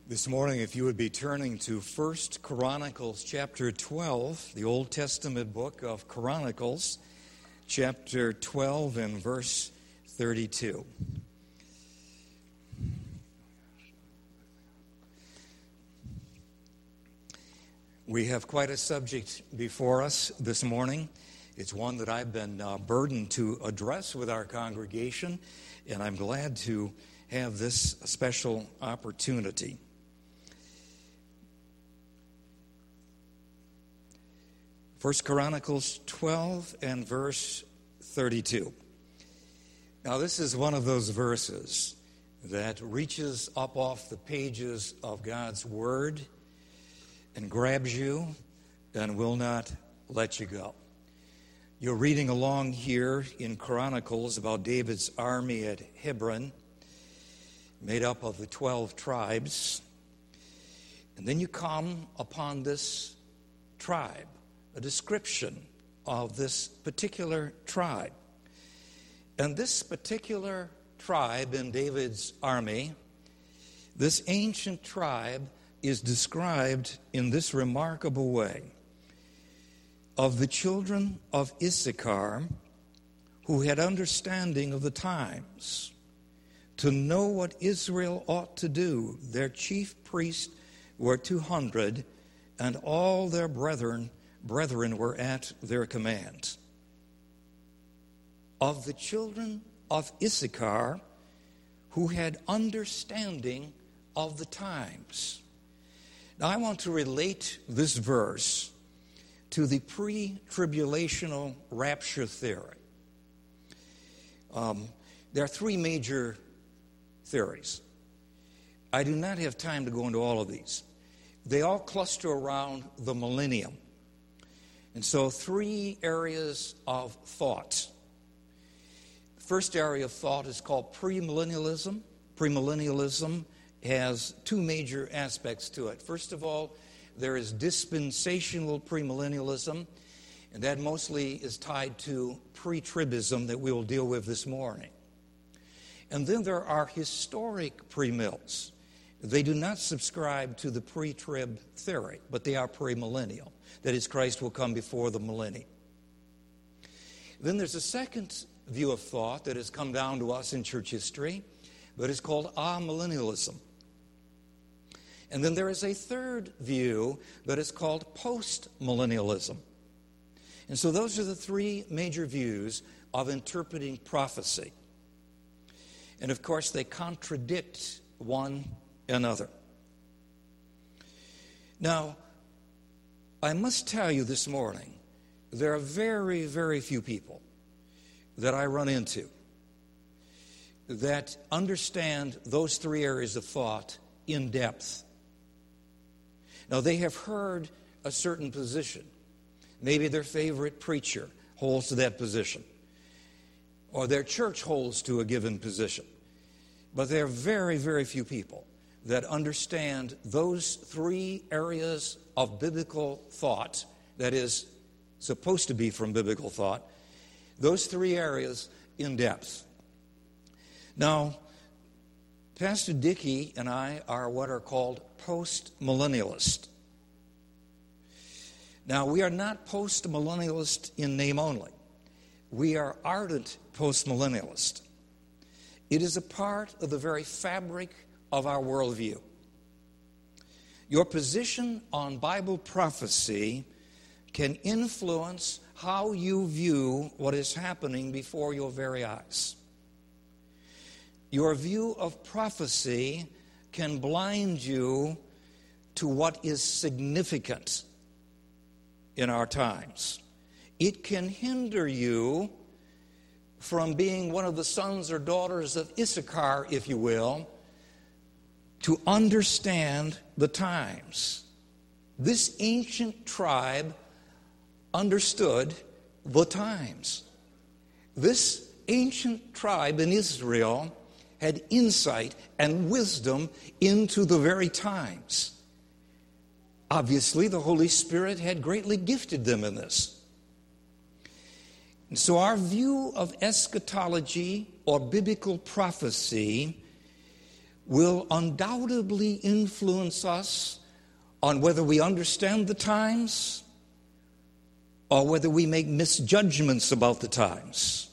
This morning, if you would be turning to 1 Chronicles chapter 12, the Old Testament book of Chronicles, chapter 12 and verse 32. We have quite a subject before us this morning. It's one that I've been burdened to address with our congregation, and I'm glad to have this special opportunity. First Chronicles 12 and verse 32. Now this is one of those verses that reaches up off the pages of God's Word and grabs you and will not let you go. You're reading along here in Chronicles about David's army at Hebron, made up of the 12 tribes. And then you come upon this tribe, a description of this particular tribe. And this particular tribe in David's army, this ancient tribe, is described in this remarkable way. Of the children of Issachar, who had understanding of the times, to know what Israel ought to do, their chief priests were 200, and all their brethren were at their command. Of the children of Issachar, who had understanding of the times. Now I want to relate this verse to the pre-tribulational rapture theory. There are three major theories. I do not have time to go into all of these. They all cluster around the millennium. And so three areas of thought. The first area of thought is called premillennialism. Premillennialism has two major aspects to it. First of all, there is dispensational premillennialism, and that mostly is tied to pre-tribism that we will deal with this morning. And then there are historic premills. They do not subscribe to the pre-trib theory, but they are premillennial. That is, Christ will come before the millennium. Then there's a second view of thought that has come down to us in church history, but it's called amillennialism. And then there is a third view that is called postmillennialism. And so those are the three major views of interpreting prophecy. And of course, they contradict one another. Now, I must tell you this morning, there are very, very few people that I run into that understand those three areas of thought in depth. Now, they have heard a certain position. Maybe their favorite preacher holds to that position, or their church holds to a given position. But there are very, very few people that understand those three areas of biblical thought, that is, supposed to be from biblical thought, those three areas in depth. Now, Pastor Dickey and I are what are called post-millennialists. Now, we are not post-millennialist in name only. We are ardent post-millennialist. It is a part of the very fabric of our worldview. Your position on Bible prophecy can influence how you view what is happening before your very eyes. Your view of prophecy can blind you to what is significant in our times. It can hinder you from being one of the sons or daughters of Issachar, if you will, to understand the times. This ancient tribe understood the times. This ancient tribe in Israel had insight and wisdom into the very times. Obviously, the Holy Spirit had greatly gifted them in this. And so our view of eschatology or biblical prophecy will undoubtedly influence us on whether we understand the times or whether we make misjudgments about the times.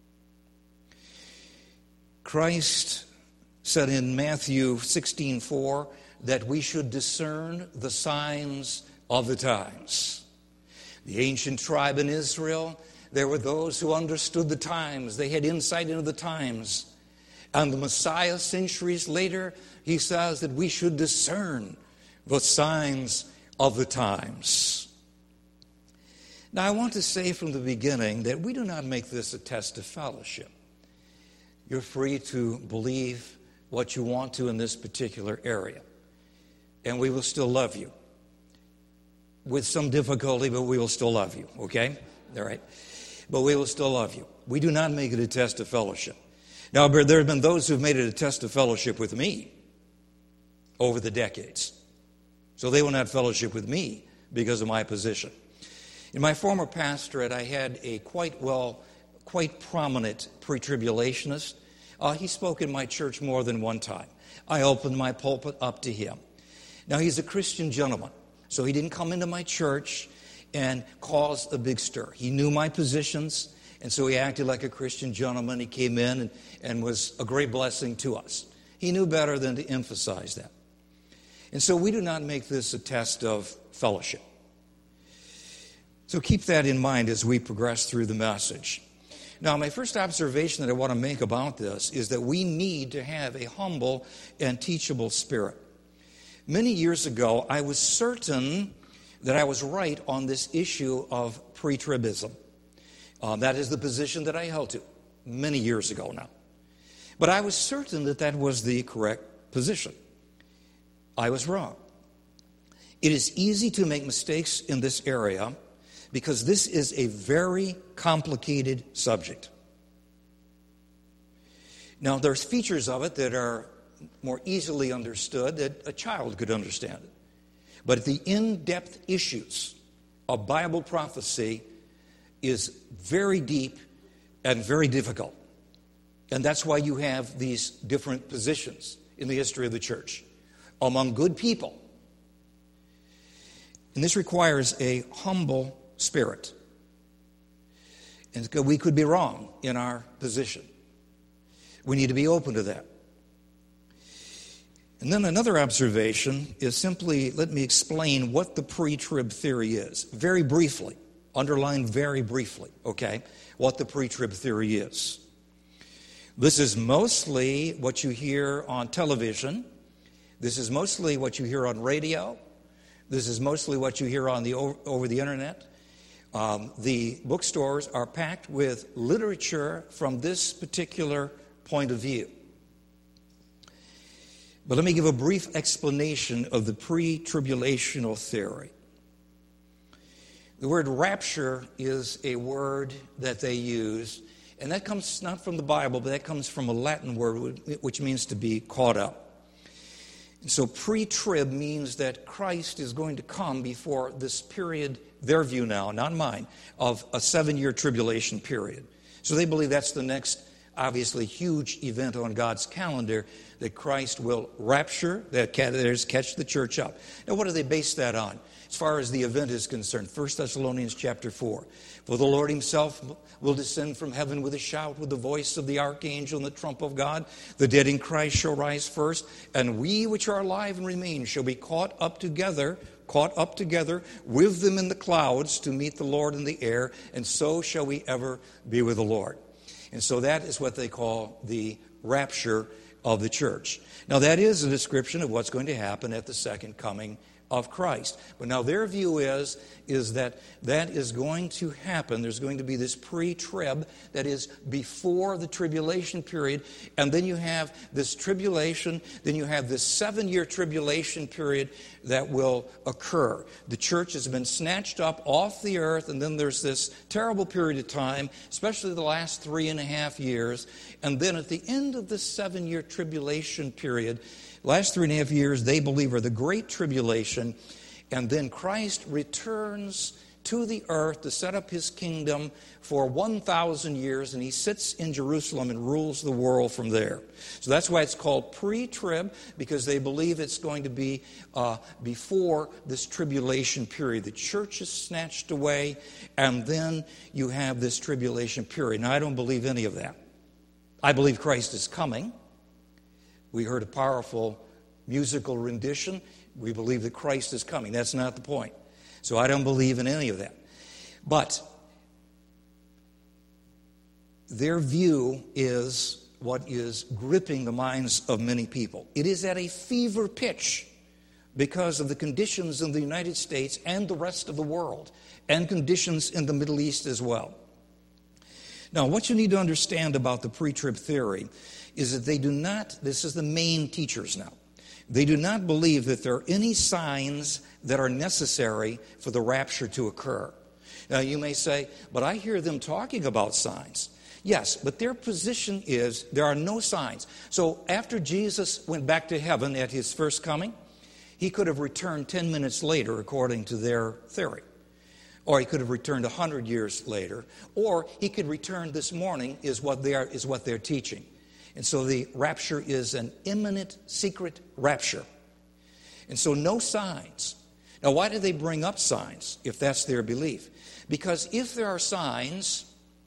Christ said in Matthew 16:4 that we should discern the signs of the times. The ancient tribe in Israel, there were those who understood the times. They had insight into the times. And the Messiah, centuries later, he says that we should discern the signs of the times. Now, I want to say from the beginning that we do not make this a test of fellowship. You're free to believe what you want to in this particular area, and we will still love you. With some difficulty, but we will still love you, okay? All right? But we will still love you. We do not make it a test of fellowship. Now, there have been those who have made it a test of fellowship with me over the decades. So they will not fellowship with me because of my position. In my former pastorate, I had a quite prominent pre-tribulationist. He spoke in my church more than one time. I opened my pulpit up to him. Now, he's a Christian gentleman, so he didn't come into my church and cause a big stir. He knew my positions, and so he acted like a Christian gentleman. He came in and was a great blessing to us. He knew better than to emphasize that. And so we do not make this a test of fellowship. So keep that in mind as we progress through the message. Now, my first observation that I want to make about this is that we need to have a humble and teachable spirit. Many years ago, I was certain that I was right on this issue of pre-tribism. That is the position that I held to many years ago now. But I was certain that that was the correct position. I was wrong. It is easy to make mistakes in this area because this is a very complicated subject. Now, there's features of it that are more easily understood that a child could understand it. But the in-depth issues of Bible prophecy is very deep and very difficult. And that's why you have these different positions in the history of the church among good people. And this requires a humble spirit. And we could be wrong in our position. We need to be open to that. And then another observation is simply, let me explain what the pre-trib theory is. Very briefly, underline very briefly, okay, what the pre-trib theory is. This is mostly what you hear on television. This is mostly what you hear on radio. This is mostly what you hear on over the internet. The bookstores are packed with literature from this particular point of view. But let me give a brief explanation of the pre-tribulational theory. The word rapture is a word that they use, and that comes not from the Bible, but that comes from a Latin word which means to be caught up. And so pre-trib means that Christ is going to come before this period, their view now, not mine, of a 7-year tribulation period. So they believe that's the next, obviously, huge event on God's calendar, that Christ will rapture, that catch the church up. Now, what do they base that on? As far as the event is concerned, 1 Thessalonians chapter 4. For the Lord himself will descend from heaven with a shout, with the voice of the archangel and the trump of God. The dead in Christ shall rise first, and we which are alive and remain shall be caught up together with them in the clouds to meet the Lord in the air, and so shall we ever be with the Lord. And so that is what they call the rapture of the church. Now, that is a description of what's going to happen at the second coming of Christ. But now their view is that is going to happen. There's going to be this pre-trib that is before the tribulation period, and then you have this tribulation, then you have this 7-year tribulation period that will occur. The church has been snatched up off the earth, and then there's this terrible period of time, especially the last 3.5 years, and then at the end of this 7-year tribulation period, last 3.5 years, they believe, are the Great Tribulation, and then Christ returns to the earth to set up his kingdom for 1,000 years, and he sits in Jerusalem and rules the world from there. So that's why it's called pre-trib, because they believe it's going to be before this tribulation period. The church is snatched away, and then you have this tribulation period. Now, I don't believe any of that. I believe Christ is coming. We heard a powerful musical rendition. We believe that Christ is coming. That's not the point. So I don't believe in any of that. But their view is what is gripping the minds of many people. It is at a fever pitch because of the conditions in the United States and the rest of the world, and conditions in the Middle East as well. Now, what you need to understand about the pre-trib theory is that they do not, this is the main teachers now, they do not believe that there are any signs that are necessary for the rapture to occur. Now, you may say, but I hear them talking about signs. Yes, but their position is there are no signs. So after Jesus went back to heaven at his first coming, he could have returned 10 minutes later, according to their theory. Or he could have returned 100 years later. Or he could return this morning, is what they're teaching. And so the rapture is an imminent, secret rapture. And so no signs. Now, why do they bring up signs if that's their belief? Because if there are signs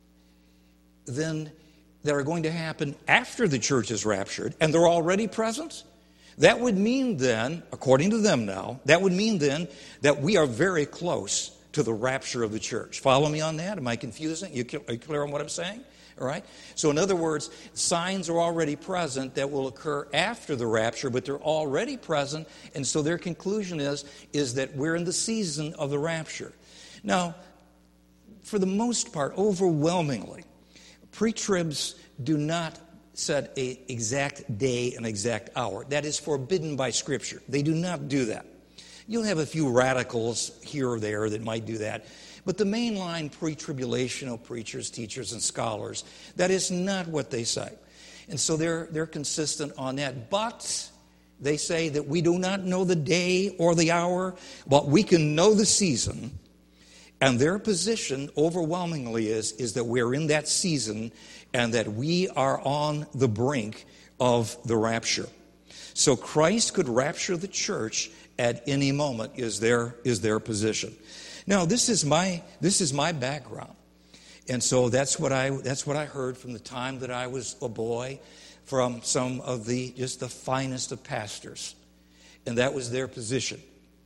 then that are going to happen after the church is raptured, and they're already present, that would mean then, according to them now, that would mean then that we are very close to the rapture of the church. Follow me on that? Am I confusing? Are you clear on what I'm saying? All right? So in other words, signs are already present that will occur after the rapture, but they're already present, and so their conclusion is that we're in the season of the rapture. Now, for the most part, overwhelmingly, pre-tribs do not set an exact day, an exact hour. That is forbidden by Scripture. They do not do that. You'll have a few radicals here or there that might do that. But the mainline pre-tribulational preachers, teachers, and scholars, that is not what they say. And so they're consistent on that. But they say that we do not know the day or the hour, but we can know the season. And their position overwhelmingly is that we're in that season and that we are on the brink of the rapture. So Christ could rapture the church at any moment is their position. Now, this is my background. And so that's what I heard from the time that I was a boy from some of the finest of pastors. And that was their position.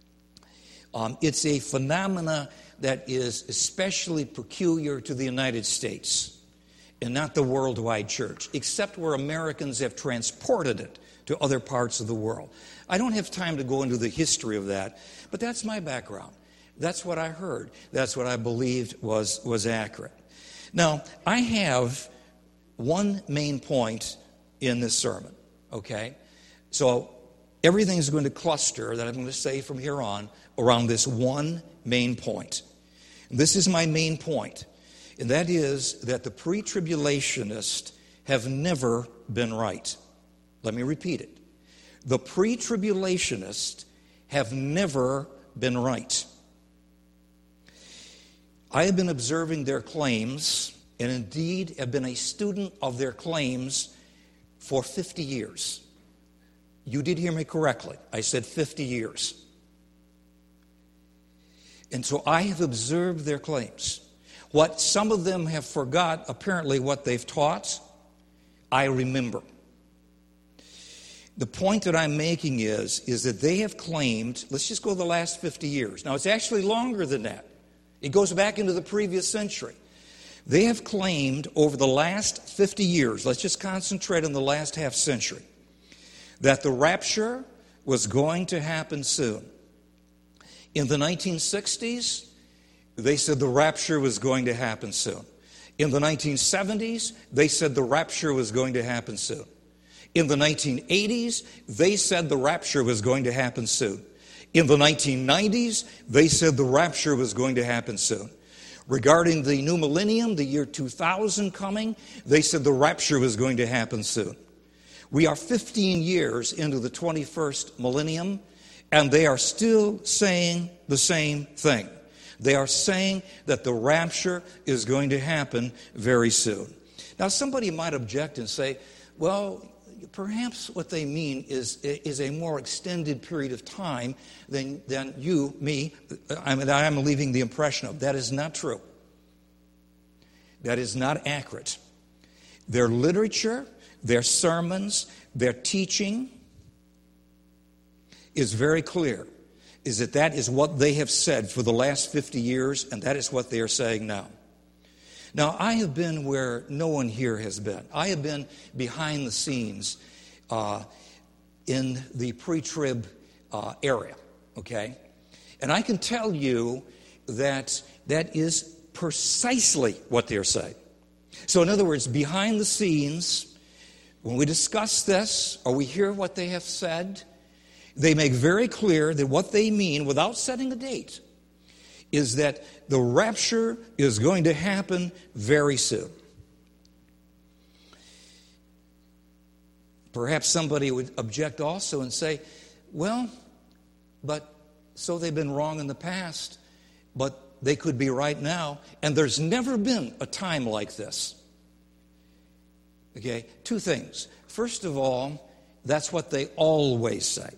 It's a phenomena that is especially peculiar to the United States and not the worldwide church, except where Americans have transported it to other parts of the world. I don't have time to go into the history of that, but that's my background. That's what I heard. That's what I believed was accurate. Now, I have one main point in this sermon, okay? So everything's going to cluster that I'm going to say from here on around this one main point. This is my main point, and that is that the pre-tribulationists have never been right. Let me repeat it. The pre-tribulationists have never been right. I have been observing their claims, and indeed have been a student of their claims for 50 years. You did hear me correctly. I said 50 years. And so I have observed their claims. What some of them have forgot, apparently what they've taught, I remember. The point that I'm making is that they have claimed, let's just go the last 50 years. Now, it's actually longer than that. It goes back into the previous century. They have claimed over the last 50 years, let's just concentrate on the last half century, that the rapture was going to happen soon. In the 1960s, they said the rapture was going to happen soon. In the 1970s, they said the rapture was going to happen soon. In the 1980s, they said the rapture was going to happen soon. In the 1990s, they said the rapture was going to happen soon. Regarding the new millennium, the year 2000 coming, they said the rapture was going to happen soon. We are 15 years into the 21st millennium, and they are still saying the same thing. They are saying that the rapture is going to happen very soon. Now, somebody might object and say, well, perhaps what they mean is a more extended period of time than I'm leaving the impression of. That is not true. That is not accurate. Their literature, their sermons, their teaching is very clear, is that is what they have said for the last 50 years, and that is what they are saying now. Now, I have been where no one here has been. I have been behind the scenes in the pre-trib area, okay? And I can tell you that is precisely what they're saying. So in other words, behind the scenes, when we discuss this or we hear what they have said, they make very clear that what they mean, without setting a date, is that the rapture is going to happen very soon. Perhaps somebody would object also and say, well, but so they've been wrong in the past, but they could be right now, and there's never been a time like this. Okay, two things. First of all, that's what they always say.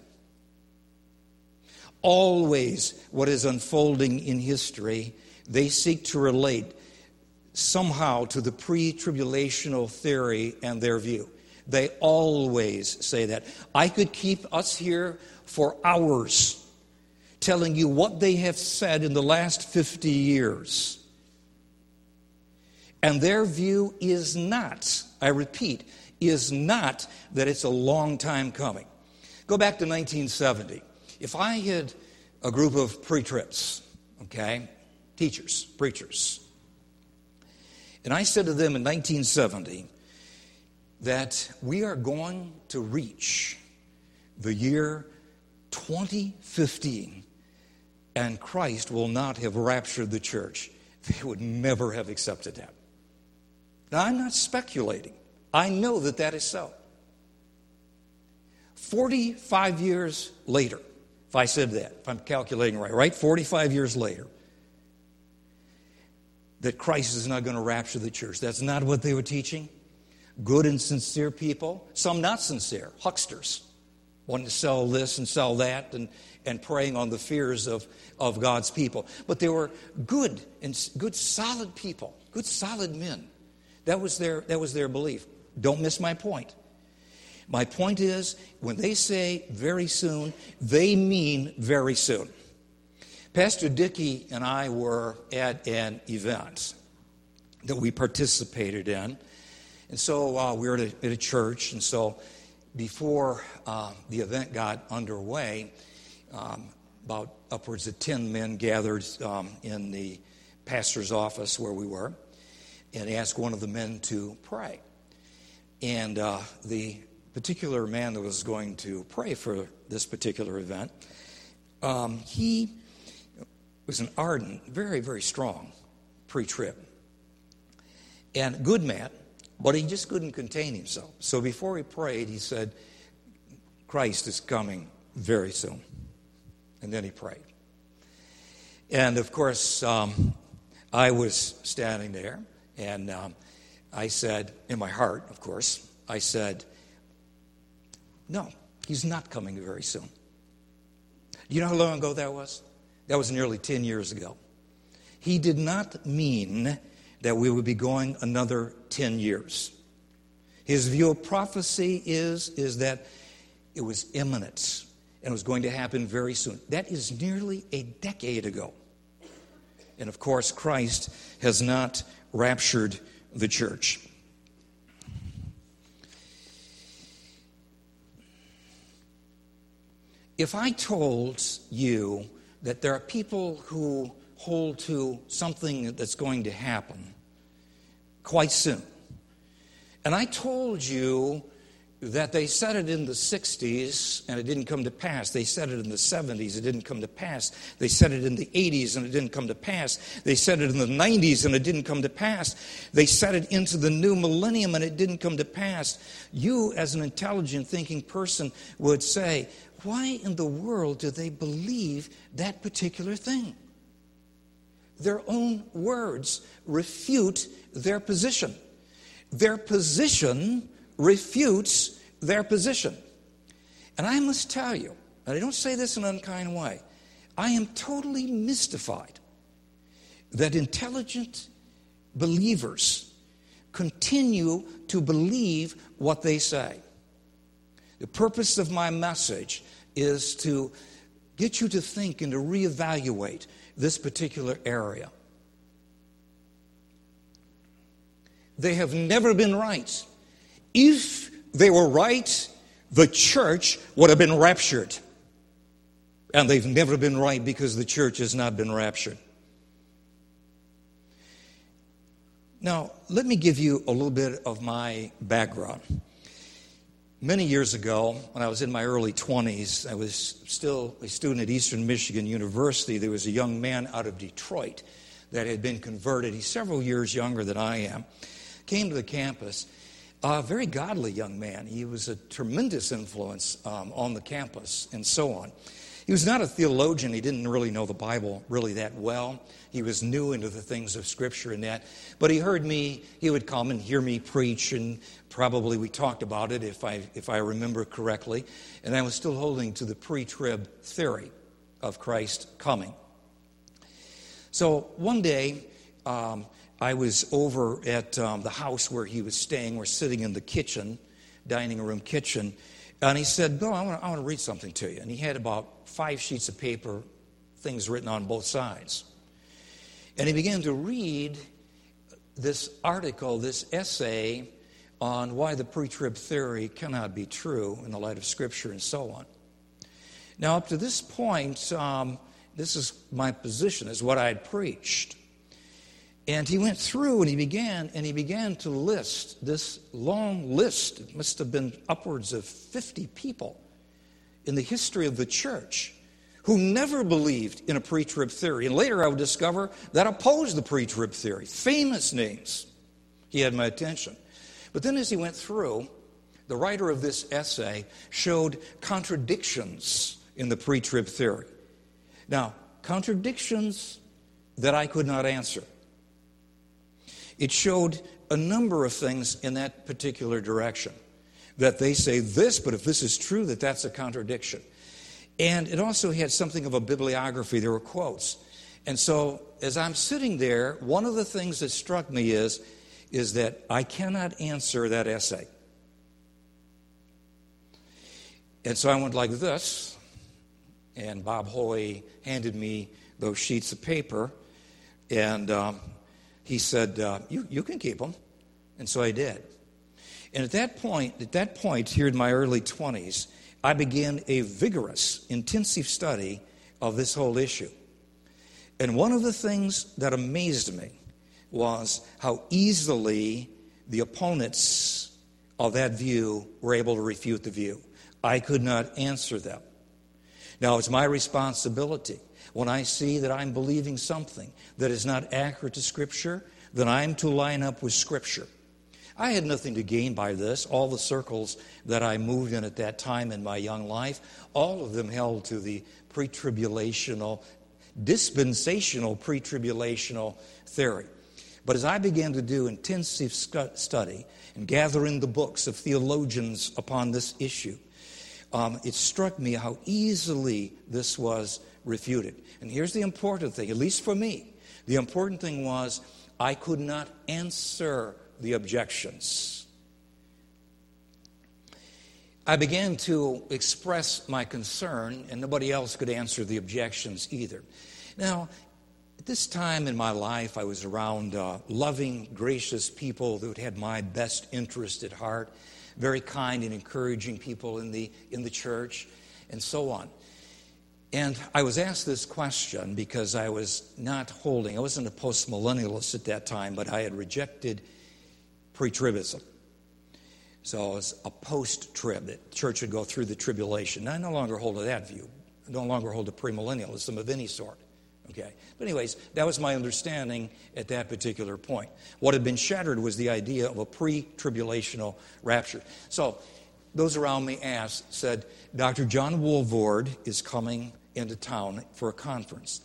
Always, what is unfolding in history, they seek to relate somehow to the pre-tribulational theory and their view. They always say that. I could keep us here for hours telling you what they have said in the last 50 years. And their view is not, I repeat, is not that it's a long time coming. Go back to 1970. If I had a group of pre-trips, okay, teachers, preachers, and I said to them in 1970 that we are going to reach the year 2015 and Christ will not have raptured the church, they would never have accepted that. Now, I'm not speculating. I know that that is so. 45 years later, if I said that, if I'm calculating right? 45 years later, that Christ is not going to rapture the church. That's not what they were teaching. Good and sincere people, some not sincere, hucksters, wanting to sell this and sell that and preying on the fears of God's people. But they were good and good, solid people, good, solid men. That was their belief. Don't miss my point. My point is, when they say very soon, they mean very soon. Pastor Dickey and I were at an event that we participated in. And so we were at a church. And so before the event got underway, about upwards of 10 men gathered in the pastor's office where we were and asked one of the men to pray. And the particular man that was going to pray for this particular event, he was an ardent, very, very strong pre-trib. And good man, but he just couldn't contain himself. So before he prayed, he said, Christ is coming very soon. And then he prayed. And of course, I was standing there, and I said, in my heart, of course, I said, no, he's not coming very soon. You know how long ago that was? That was nearly 10 years ago. He did not mean that we would be going another 10 years. His view of prophecy is that it was imminent and was going to happen very soon. That is nearly a decade ago. And of course, Christ has not raptured the church. If I told you that there are people who hold to something that's going to happen quite soon, and I told you that they said it in the 60s and it didn't come to pass. They said it in the 70s, it didn't come to pass. They said it in the 80s and it didn't come to pass. They said it in the 90s and it didn't come to pass. They said it into the new millennium and it didn't come to pass. You, as an intelligent thinking person, would say, why in the world do they believe that particular thing? their own words refute their position. Their position refutes their position. And I must tell you, and I don't say this in an unkind way, I am totally mystified that intelligent believers continue to believe what they say. The purpose of my message is to get you to think and to reevaluate this particular area. They have never been right. If they were right, the church would have been raptured. And they've never been right because the church has not been raptured. Now, let me give you a little bit of my background. Many years ago, when I was in my early 20s, I was still a student at Eastern Michigan University. There was a young man out of Detroit that had been converted. He's several years younger than I am. Came to the campus, a very godly young man. He was a tremendous influence on the campus and so on. He was not a theologian. He didn't really know the Bible really that well. He was new into the things of Scripture and that. But he heard me, he would come and hear me preach, and probably we talked about it if I remember correctly. And I was still holding to the pre-trib theory of Christ coming. So one day, I was over at the house where he was staying. We're sitting in the kitchen, dining room kitchen. And he said, Bill, I want to read something to you. And he had about 5 sheets of paper, things written on both sides. And he began to read this article, this essay on why the pre-trib theory cannot be true in the light of Scripture and so on. Now, up to this point, this is my position, is what I had preached. And he went through and he began to list this long list. It must have been upwards of 50 people in the history of the church who never believed in a pre-trib theory. And later I would discover that opposed the pre-trib theory. Famous names. He had my attention. But then as he went through, the writer of this essay showed contradictions in the pre-trib theory. Now, contradictions that I could not answer. It showed a number of things in that particular direction. That they say this, but if this is true, that's a contradiction. And it also had something of a bibliography. There were quotes. And so as I'm sitting there, one of the things that struck me is that I cannot answer that essay. And so I went like this, and Bob Hoy handed me those sheets of paper, and he said, you can keep them. And so I did. And at that point, here in my early 20s, I began a vigorous, intensive study of this whole issue. And one of the things that amazed me was how easily the opponents of that view were able to refute the view. I could not answer them. Now, it's my responsibility. When I see that I'm believing something that is not accurate to Scripture, then I'm to line up with Scripture. I had nothing to gain by this. All the circles that I moved in at that time in my young life, all of them held to the pre-tribulational, dispensational pre-tribulational theory. But as I began to do intensive study and gather in the books of theologians upon this issue, it struck me how easily this was refuted. And here's the important thing, at least for me. The important thing was I could not answer the objections. I began to express my concern, and nobody else could answer the objections either. Now, at this time in my life, I was around loving, gracious people that had my best interest at heart, very kind and encouraging people in the church, and so on. And I was asked this question because I wasn't a post-millennialist at that time, but I had rejected pre-tribism. So I was a post-trib, that the church would go through the tribulation. Now, I no longer hold to that view. I no longer hold to premillennialism of any sort. Okay. But anyways, that was my understanding at that particular point. What had been shattered was the idea of a pre-tribulational rapture. So those around me said, Dr. John Woolvord is coming into town for a conference.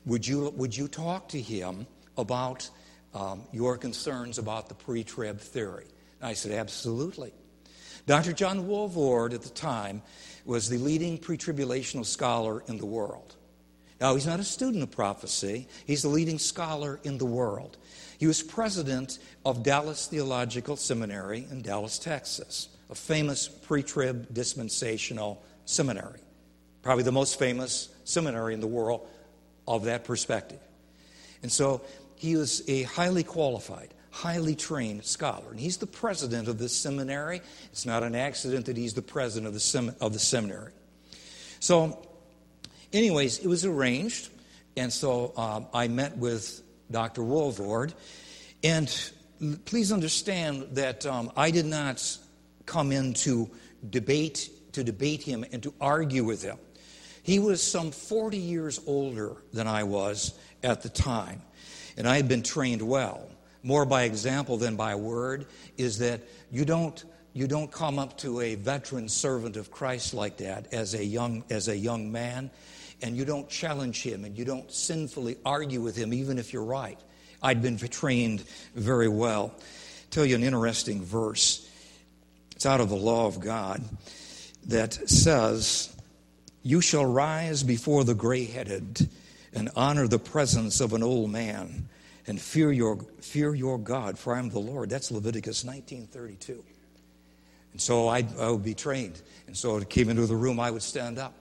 would you talk to him about your concerns about the pre-trib theory? And I said, absolutely. Dr. John Walvoord at the time was the leading pre-tribulational scholar in the world. Now, he's not a student of prophecy. He's the leading scholar in the world. He was president of Dallas Theological Seminary in Dallas, Texas, a famous pre-trib dispensational seminary, probably the most famous seminary in the world of that perspective. And so he was a highly qualified, highly trained scholar. And he's the president of this seminary. It's not an accident that he's the president of the seminary. So, anyways, it was arranged. And so I met with Dr. Walvoord. And please understand that I did not come in to debate him and to argue with him. He was some 40 years older than I was at the time. And I had been trained well. More by example than by word, is that you don't come up to a veteran servant of Christ like that as a young man, and you don't challenge him and you don't sinfully argue with him, even if you're right. I'd been trained very well. I'll tell you an interesting verse. It's out of the law of God that says, "You shall rise before the gray-headed and honor the presence of an old man, and fear your God, for I am the Lord." That's Leviticus 19:32. And so I would be trained. And so it came into the room, I would stand up.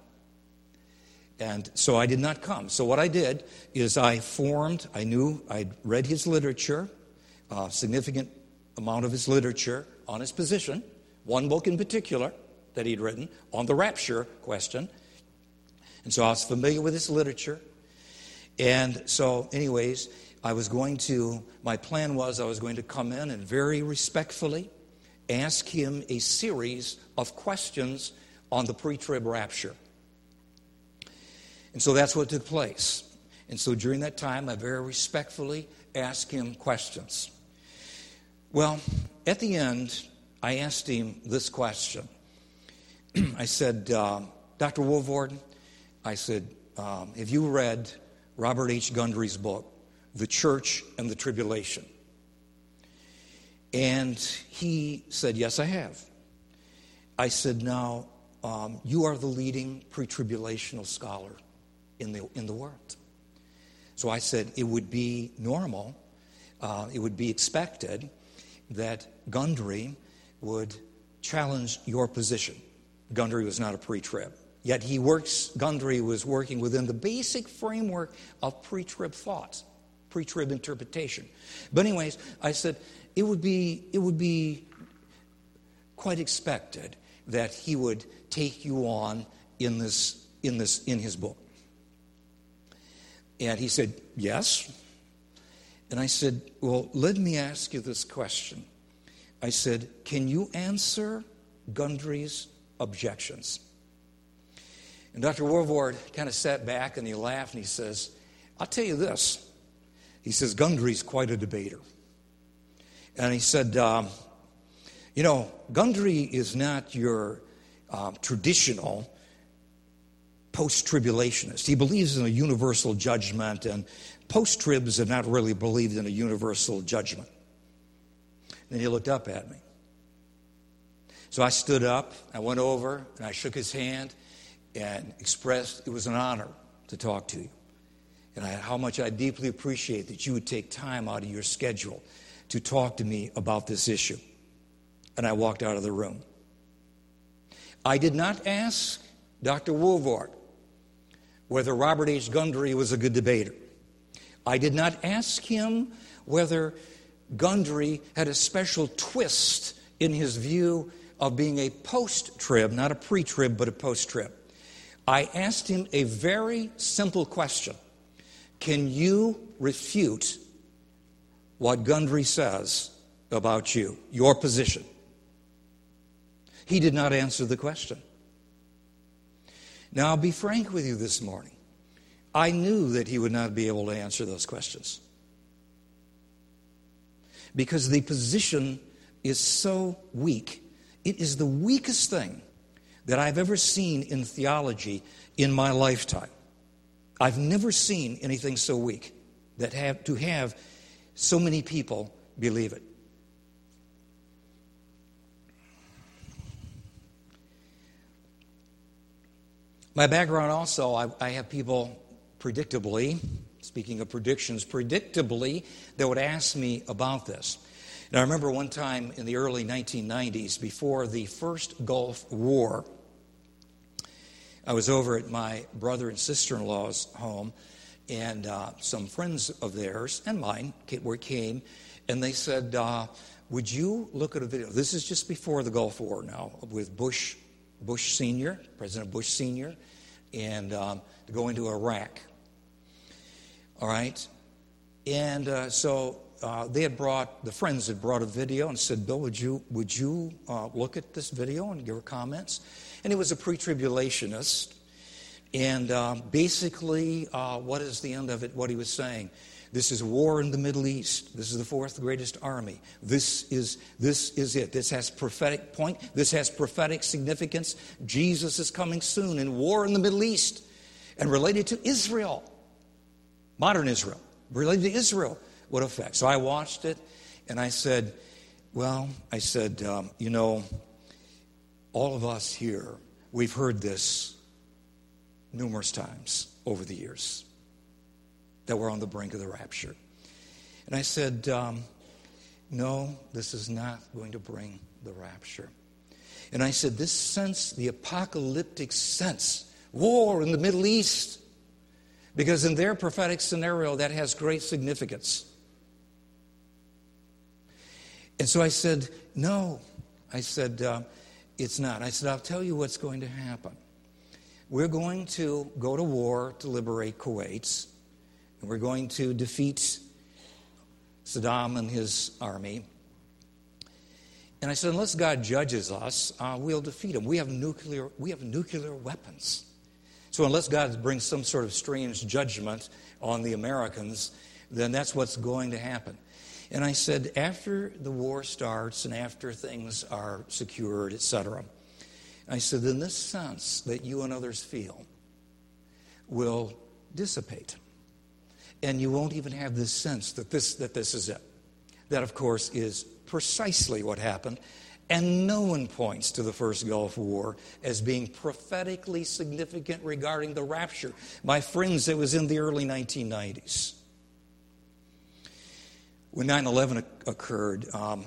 And so I did not come. So what I did is I knew I'd read his literature, a significant amount of his literature on his position, one book in particular that he'd written on the rapture question. And so I was familiar with his literature. And so anyways, my plan was I was going to come in and very respectfully ask him a series of questions on the pre-trib rapture. And so that's what took place. And so during that time, I very respectfully asked him questions. Well, at the end, I asked him this question. I said, Dr. Walvoord, I said, have you read Robert H. Gundry's book, The Church and the Tribulation? And he said, yes, I have. I said, now, you are the leading pre-tribulational scholar in the world. So I said, it would be normal, it would be expected that Gundry would challenge your position. Gundry was not a pre-trib. Yet Gundry was working within the basic framework of pre-trib thought, pre-trib interpretation. But anyways, I said, it would be quite expected that he would take you on in his book. And he said, yes. And I said, well, let me ask you this question. I said, can you answer Gundry's objections? And Dr. Walvoord kind of sat back and he laughed and he says, I'll tell you this. He says, Gundry's quite a debater. And he said, Gundry is not your traditional post-tribulationist. He believes in a universal judgment, and post-tribs have not really believed in a universal judgment. Then he looked up at me. So I stood up, I went over, and I shook his hand and expressed it was an honor to talk to you. And how much I deeply appreciate that you would take time out of your schedule to talk to me about this issue. And I walked out of the room. I did not ask Dr. Walvoord whether Robert H. Gundry was a good debater. I did not ask him whether Gundry had a special twist in his view of being a post-trib, not a pre-trib, but a post-trib. I asked him a very simple question. Can you refute what Gundry says about you, your position? He did not answer the question. Now, I'll be frank with you this morning. I knew that he would not be able to answer those questions, because the position is so weak. It is the weakest thing that I've ever seen in theology in my lifetime. I've never seen anything so weak that have so many people believe it. My background also, I have people predictably, speaking of predictions, predictably, that would ask me about this. And I remember one time in the early 1990s, before the first Gulf War, I was over at my brother and sister-in-law's home, and some friends of theirs and mine came, and they said, would you look at a video? This is just before the Gulf War now, with Bush Sr., President Bush Sr., and to go into Iraq. All right? And so the friends had brought a video and said, Bill, would you look at this video and give her comments? And it was a pre-tribulationist. And basically, what is the end of it? What he was saying. This is war in the Middle East. This is the fourth greatest army. This is it. This has prophetic point. This has prophetic significance. Jesus is coming soon, and war in the Middle East, and related to Israel, modern Israel, related to Israel, what effect? So I watched it, and I said, all of us here, we've heard this numerous times over the years, that we're on the brink of the rapture. And I said, no, this is not going to bring the rapture. And I said, this sense, the apocalyptic sense, war in the Middle East, because in their prophetic scenario, that has great significance. And so I said, no. I said, it's not. I said, I'll tell you what's going to happen. We're going to go to war to liberate Kuwait. And we're going to defeat Saddam and his army. And I said, unless God judges us, we'll defeat him. We have nuclear weapons. So unless God brings some sort of strange judgment on the Americans, then that's what's going to happen. And I said, after the war starts and after things are secured, etc., I said, then this sense that you and others feel will dissipate. And you won't even have this sense that this is it. That, of course, is precisely what happened. And no one points to the first Gulf War as being prophetically significant regarding the rapture. My friends, it was in the early 1990s. When 9/11 occurred,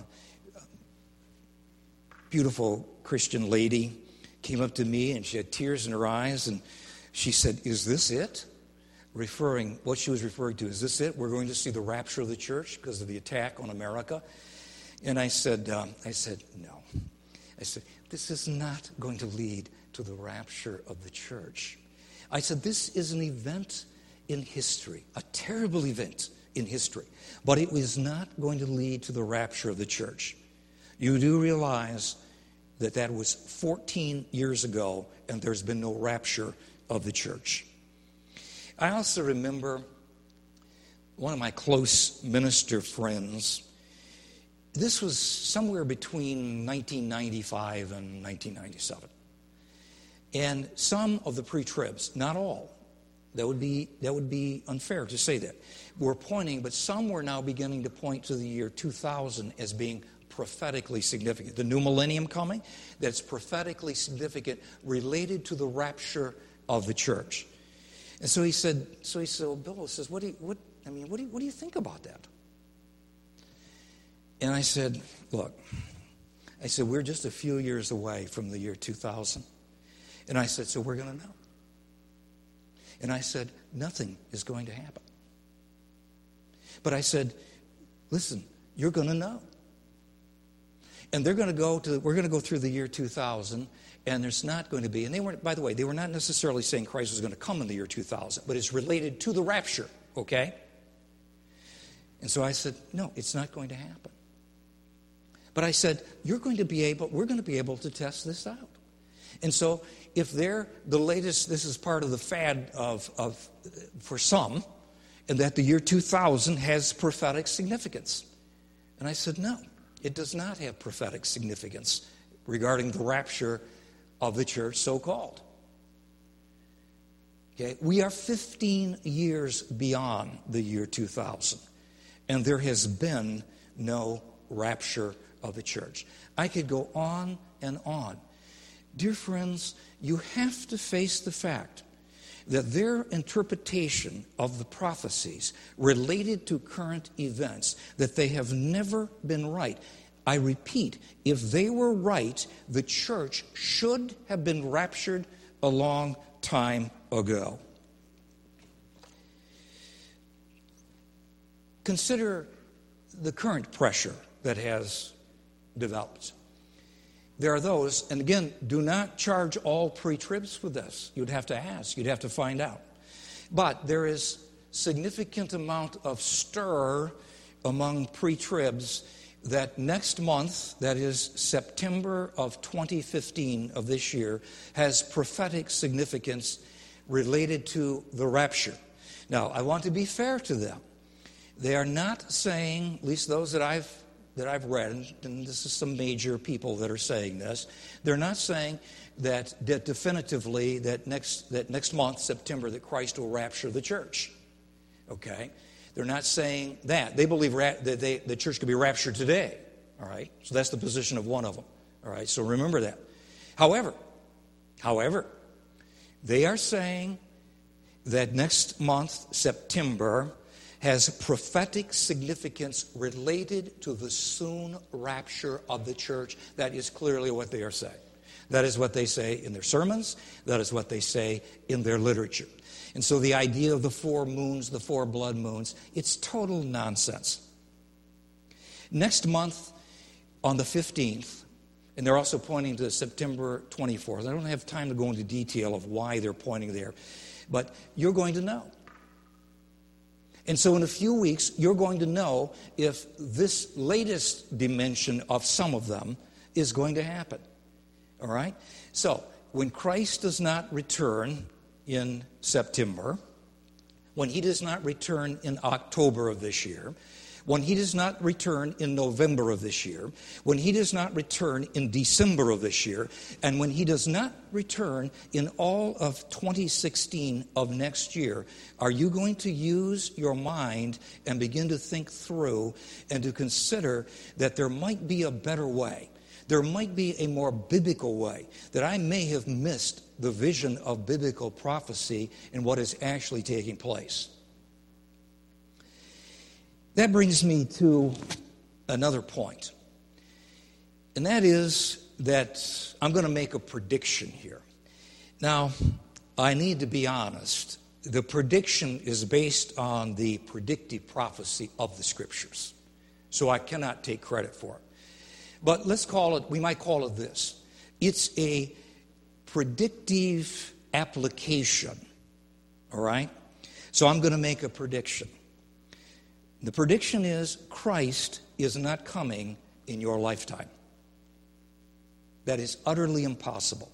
beautiful Christian lady came up to me, and she had tears in her eyes, and she said, is this it? What she was referring to, is this it? We're going to see the rapture of the church because of the attack on America? And I said, no. I said, this is not going to lead to the rapture of the church. I said, this is an event in history, a terrible event in history, but it was not going to lead to the rapture of the church. You do realize that was 14 years ago, and there's been no rapture of the church. I also remember one of my close minister friends. This was somewhere between 1995 and 1997. And some of the pre-tribs, not all, that would be unfair to say that, were pointing, but some were now beginning to point to the year 2000 as being prophetically significant. The new millennium coming, that's prophetically significant, related to the rapture of the church. And so he said, well, Bill says, what do you think about that? And I said, look, we're just a few years away from the year 2000. And I said, so we're going to know. And I said, nothing is going to happen. But I said, listen, you're going to know. And we're going to go through the year 2000, and there's not going to be, and they were not necessarily saying Christ was going to come in the year 2000, but it's related to the rapture, okay? And so I said, no, it's not going to happen. But I said, we're going to be able to test this out. And so if they're the latest, this is part of the fad for some, and that the year 2000 has prophetic significance. And I said, no, it does not have prophetic significance regarding the rapture of the church, so-called. Okay? We are 15 years beyond the year 2000, and there has been no rapture of the church. I could go on and on. Dear friends, you have to face the fact that their interpretation of the prophecies related to current events, that they have never been right. I repeat, if they were right, the church should have been raptured a long time ago. Consider the current pressure that has developed. There are those, and again, do not charge all pre-tribs with this. You'd have to ask. You'd have to find out. But there is significant amount of stir among pre-tribs that next month, that is September of 2015 of this year, has prophetic significance related to the rapture. Now, I want to be fair to them. They are not saying, at least those that I've read, and this is some major people that are saying this, they're not saying that definitively that next month, September, that Christ will rapture the church. Okay? They're not saying that. They believe that the church could be raptured today. All right? So that's the position of one of them. All right? So remember that. However, they are saying that next month, September, has prophetic significance related to the soon rapture of the church. That is clearly what they are saying. That is what they say in their sermons. That is what they say in their literature. And so the idea of the 4 moons, the 4 blood moons, it's total nonsense. Next month, on the 15th, and they're also pointing to September 24th. I don't have time to go into detail of why they're pointing there, but you're going to know. And so in a few weeks, you're going to know if this latest dimension of some of them is going to happen. All right? So, when Christ does not return in September, when he does not return in October of this year, when he does not return in November of this year, when he does not return in December of this year, and when he does not return in all of 2016 of next year, are you going to use your mind and begin to think through and to consider that there might be a better way? There might be a more biblical way, that I may have missed the vision of biblical prophecy and what is actually taking place. That brings me to another point, and that is that I'm going to make a prediction here. Now, I need to be honest. The prediction is based on the predictive prophecy of the Scriptures, so I cannot take credit for it. But we might call it this. It's a predictive application, all right? So I'm going to make a prediction. The prediction is Christ is not coming in your lifetime. That is utterly impossible.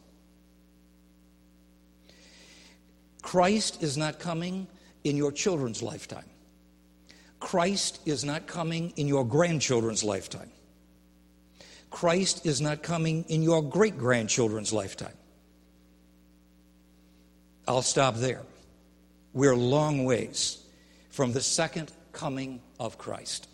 Christ is not coming in your children's lifetime. Christ is not coming in your grandchildren's lifetime. Christ is not coming in your great-grandchildren's lifetime. I'll stop there. We're a long ways from the second coming of Christ.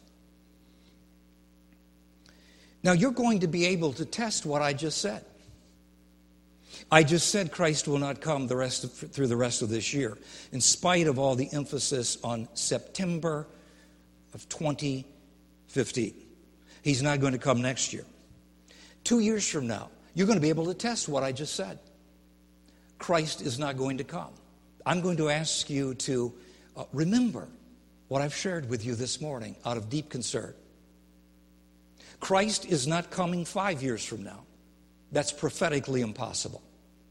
Now, you're going to be able to test what I just said. I just said Christ will not come through the rest of this year, in spite of all the emphasis on September of 2015. He's not going to come next year. 2 years from now, you're going to be able to test what I just said. Christ is not going to come. I'm going to ask you to remember what I've shared with you this morning out of deep concern. Christ is not coming 5 years from now. That's prophetically impossible.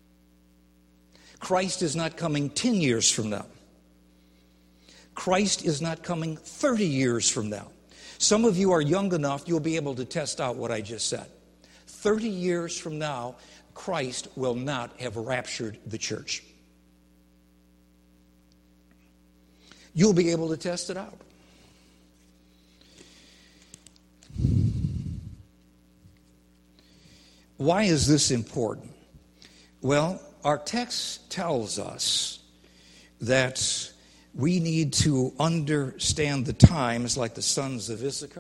Christ is not coming 10 years from now. Christ is not coming 30 years from now. Some of you are young enough, you'll be able to test out what I just said. 30 years from now, Christ will not have raptured the church. You'll be able to test it out. Why is this important? Well, our text tells us that we need to understand the times like the sons of Issachar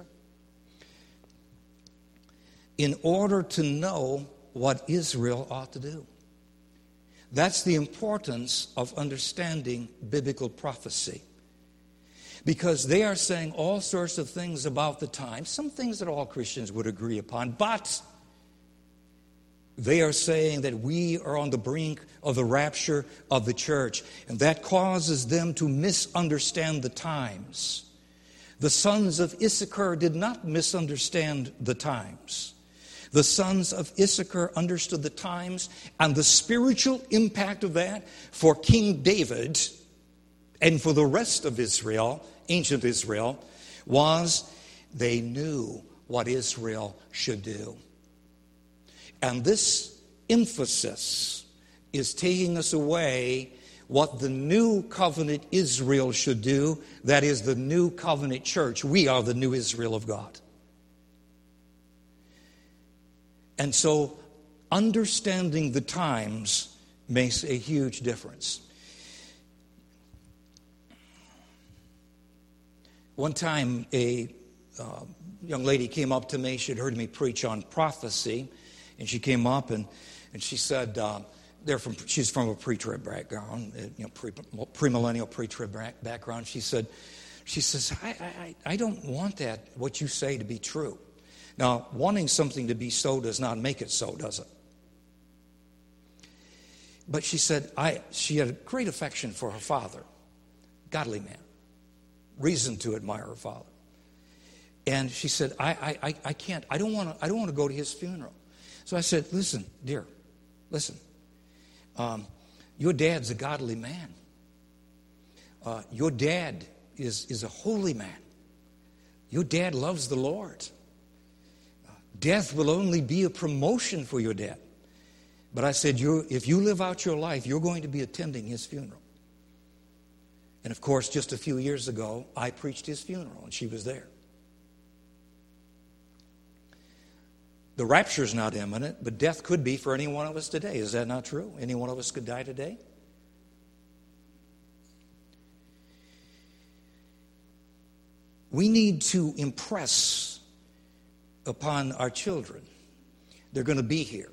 in order to know what Israel ought to do. That's the importance of understanding biblical prophecy. Because they are saying all sorts of things about the times, some things that all Christians would agree upon, but they are saying that we are on the brink of the rapture of the church, and that causes them to misunderstand the times. The sons of Issachar did not misunderstand the times. The sons of Issachar understood the times and the spiritual impact of that for King David and for the rest of Israel, ancient Israel, was they knew what Israel should do. And this emphasis is taking us away what the new covenant Israel should do, that is the new covenant church. We are the new Israel of God. And so understanding the times makes a huge difference. One time a young lady came up to me. She had heard me preach on prophecy. And she came up and she said, she's from a pre-trib background, premillennial pre-trib background. She says, I don't want that, what you say, to be true. Now, wanting something to be so does not make it so, does it? But she said, she had a great affection for her father, godly man, reason to admire her father. And she said, I can't, I don't want to go to his funeral. So I said, listen, dear, listen. Your dad's a godly man. Your dad is a holy man. Your dad loves the Lord. Death will only be a promotion for your dad. But I said, if you live out your life, you're going to be attending his funeral. And of course, just a few years ago, I preached his funeral, and she was there. The rapture is not imminent, but death could be for any one of us today. Is that not true? Any one of us could die today? We need to impress upon our children. They're going to be here.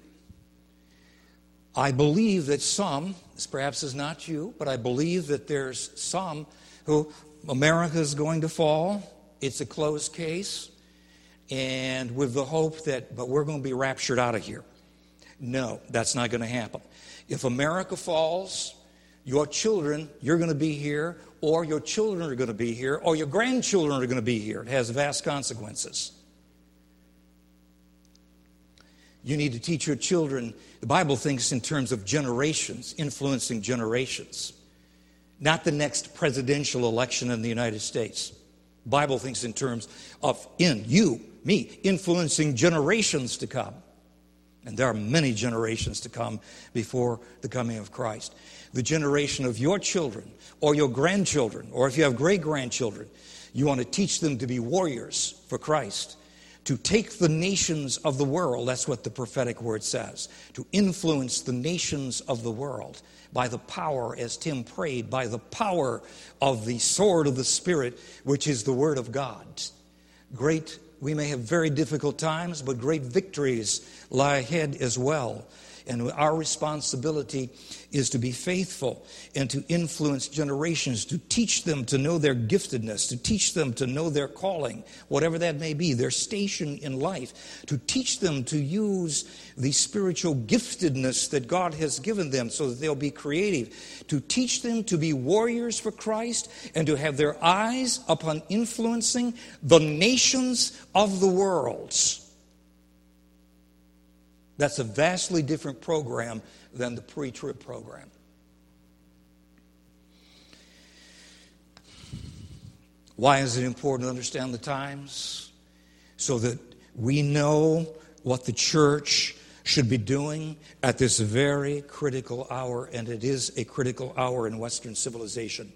I believe that some, this perhaps is not you, but I believe that there's some who America is going to fall. It's a closed case. And with the hope that, but we're going to be raptured out of here. No, that's not going to happen. If America falls, your children, you're going to be here, or your children are going to be here, or your grandchildren are going to be here. It has vast consequences. You need to teach your children. The Bible thinks in terms of generations, influencing generations. Not the next presidential election in the United States. The Bible thinks in terms of me, influencing generations to come. And there are many generations to come before the coming of Christ. The generation of your children or your grandchildren, or if you have great-grandchildren, you want to teach them to be warriors for Christ, to take the nations of the world, that's what the prophetic word says, to influence the nations of the world by the power, as Tim prayed, by the power of the sword of the Spirit, which is the Word of God. We may have very difficult times, but great victories lie ahead as well. And our responsibility is to be faithful and to influence generations, to teach them to know their giftedness, to teach them to know their calling, whatever that may be, their station in life, to teach them to use the spiritual giftedness that God has given them so that they'll be creative, to teach them to be warriors for Christ and to have their eyes upon influencing the nations of the world. That's a vastly different program than the pre-trib program. Why is it important to understand the times? So that we know what the church should be doing at this very critical hour, and it is a critical hour in Western civilization.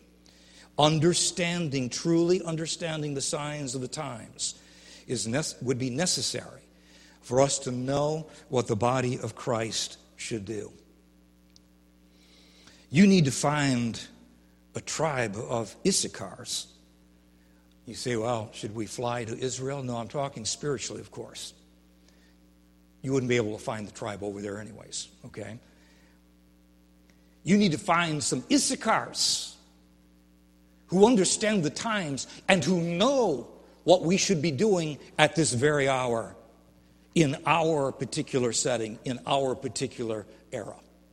Truly understanding the signs of the times would be necessary for us to know what the body of Christ should do. You need to find a tribe of Issachars. You say, well, should we fly to Israel? No, I'm talking spiritually, of course. You wouldn't be able to find the tribe over there anyways, okay? You need to find some Issachars who understand the times and who know what we should be doing at this very hour in our particular setting, in our particular era.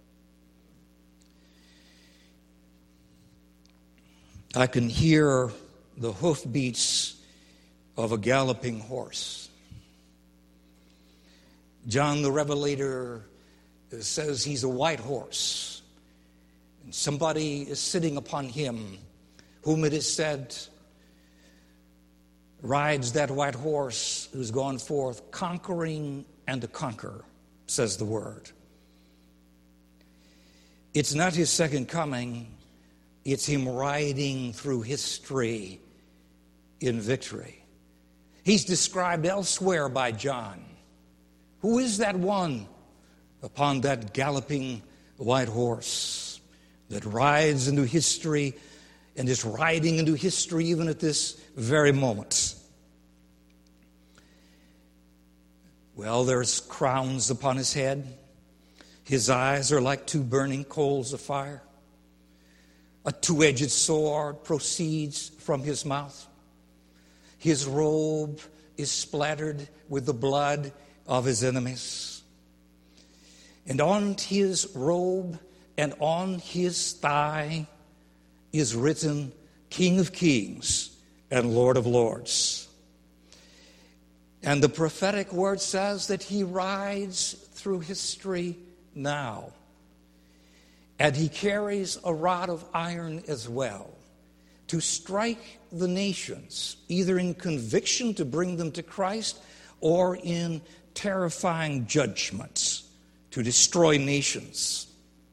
I can hear the hoofbeats of a galloping horse. John the Revelator says he's a white horse, and somebody is sitting upon him, whom it is said rides that white horse who's gone forth conquering and to conquer, says the word. It's not his second coming, it's him riding through history in victory. He's described elsewhere by John. Who is that one upon that galloping white horse that rides into history and is riding into history even at this very moment? Well, there's crowns upon his head. His eyes are like two burning coals of fire. A two-edged sword proceeds from his mouth. His robe is splattered with the blood of his enemies. And on his robe and on his thigh is written, King of Kings and Lord of Lords. And the prophetic word says that he rides through history now. And he carries a rod of iron as well to strike the nations, either in conviction to bring them to Christ or in terrifying judgments to destroy nations.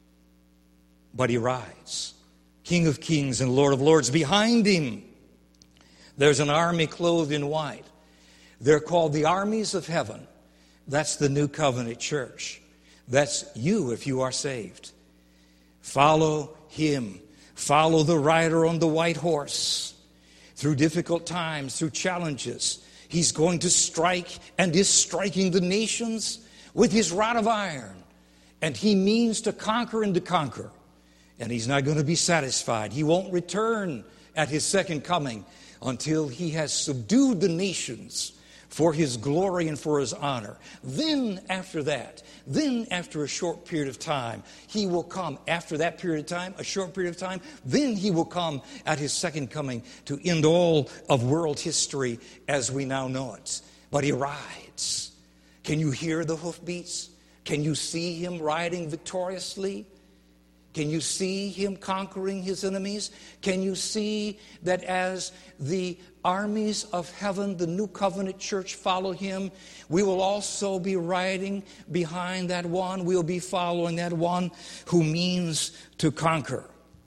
But he rides, King of Kings and Lord of Lords. Behind him, there's an army clothed in white. They're called the armies of heaven. That's the New Covenant Church. That's you if you are saved. Follow him. Follow the rider on the white horse. Through difficult times, through challenges, he's going to strike and is striking the nations with his rod of iron. And he means to conquer and to conquer. And he's not going to be satisfied. He won't return at his second coming until he has subdued the nations for his glory and for his honor. Then after that, after a short period of time, he will come. After that period of time, a short period of time, then he will come at his second coming to end all of world history as we now know it. But he rides. Can you hear the hoofbeats? Can you see him riding victoriously? Can you see him conquering his enemies? Can you see that as the armies of heaven, the New Covenant Church, follow him, we will also be riding behind that one. We'll be following that one who means to conquer.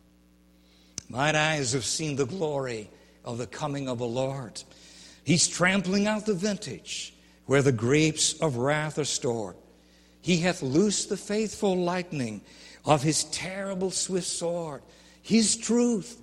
Mine eyes have seen the glory of the coming of the Lord. He's trampling out the vintage where the grapes of wrath are stored. He hath loosed the faithful lightning of his terrible swift sword. His truth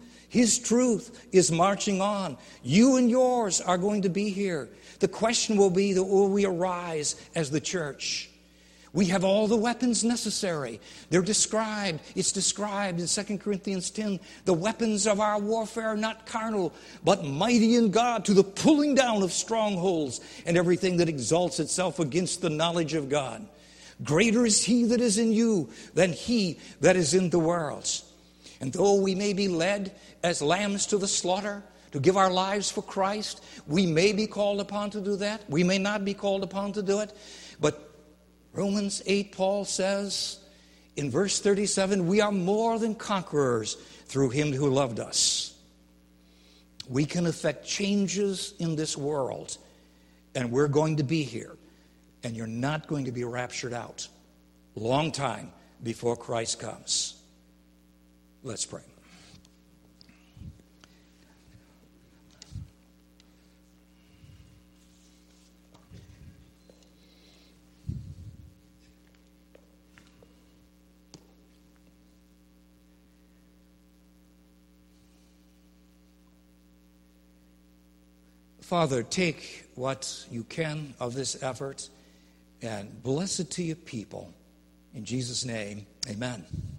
is marching on. You and yours are going to be here. The question will be, will we arise as the church? We have all the weapons necessary. They're described. It's described in 2 Corinthians 10. The weapons of our warfare are not carnal, but mighty in God to the pulling down of strongholds and everything that exalts itself against the knowledge of God. Greater is he that is in you than he that is in the world. And though we may be led as lambs to the slaughter, to give our lives for Christ, we may be called upon to do that. We may not be called upon to do it. But Romans 8, Paul says in verse 37, we are more than conquerors through him who loved us. We can effect changes in this world, and we're going to be here. And you're not going to be raptured out long time before Christ comes. Let's pray. Father, take what you can of this effort and bless it to your people. In Jesus' name, amen.